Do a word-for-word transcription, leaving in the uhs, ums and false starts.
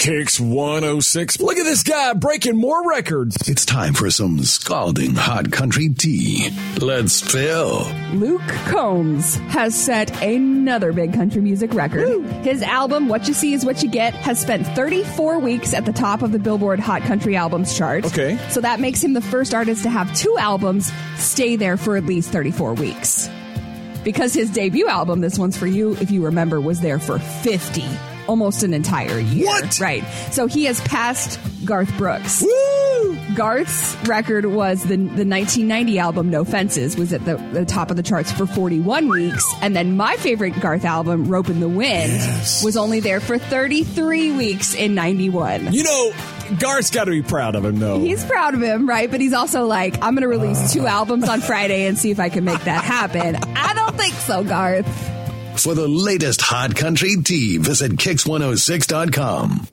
Kicks one oh six. Look at this guy breaking more records. It's time for some scalding hot country tea. Let's spill. Luke Combs has set another big country music record. Woo. His album, What You See Is What You Get, has spent thirty-four weeks at the top of the Billboard Hot Country Albums chart. Okay. So that makes him the first artist to have two albums stay there for at least thirty-four weeks. Because his debut album, This One's For You, if you remember, was there for fifty. Almost an entire year. What? Right. So he has passed Garth Brooks. Woo! Garth's record was the the nineteen ninety album, No Fences, was at the, the top of the charts for forty-one weeks. And then my favorite Garth album, Rope in the Wind, yes. was only there for thirty-three weeks in ninety-one. You know, Garth's got to be proud of him, though. He's proud of him, right? But he's also like, I'm going to release two albums on Friday and see if I can make that happen. I don't think so, Garth. For the latest hot country tea, visit kicks one oh six dot com.